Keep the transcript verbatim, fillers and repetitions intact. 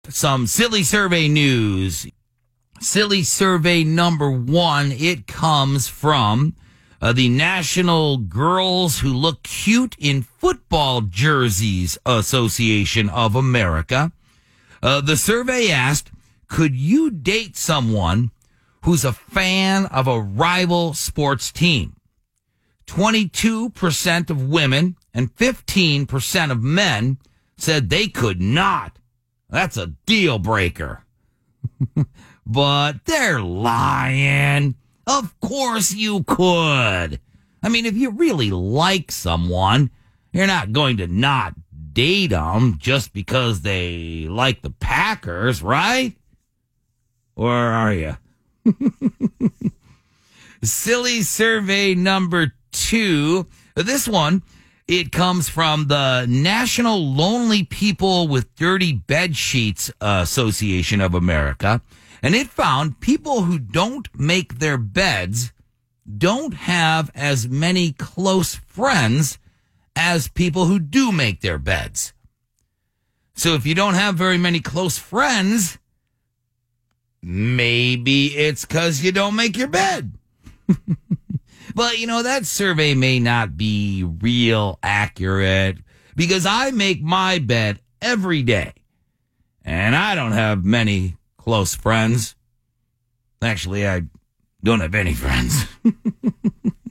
some silly survey news. Silly survey number one, it comes from uh, the National Girls Who Look Cute in Football Jerseys Association of America. Uh, the survey asked, could you date someone who's a fan of a rival sports team? twenty-two percent of women and fifteen percent of men said they could not. That's a deal breaker. But they're lying. Of course you could. I mean, if you really like someone, you're not going to not date them just because they like the Packers, right? Or are you? Silly survey number two. This one, it comes from the National Lonely People with Dirty Bed Sheets Association of America. And it found people who don't make their beds don't have as many close friends as people who do make their beds. So if you don't have very many close friends, maybe it's because you don't make your bed. But, you know, that survey may not be real accurate because I make my bed every day. And I don't have many close friends. Actually, I don't have any friends.